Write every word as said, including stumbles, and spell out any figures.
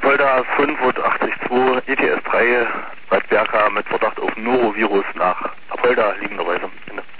Apolda fünf acht zwei E T S drei Bad Berka mit Verdacht auf Norovirus nach Apolda liegenderweise. Ende.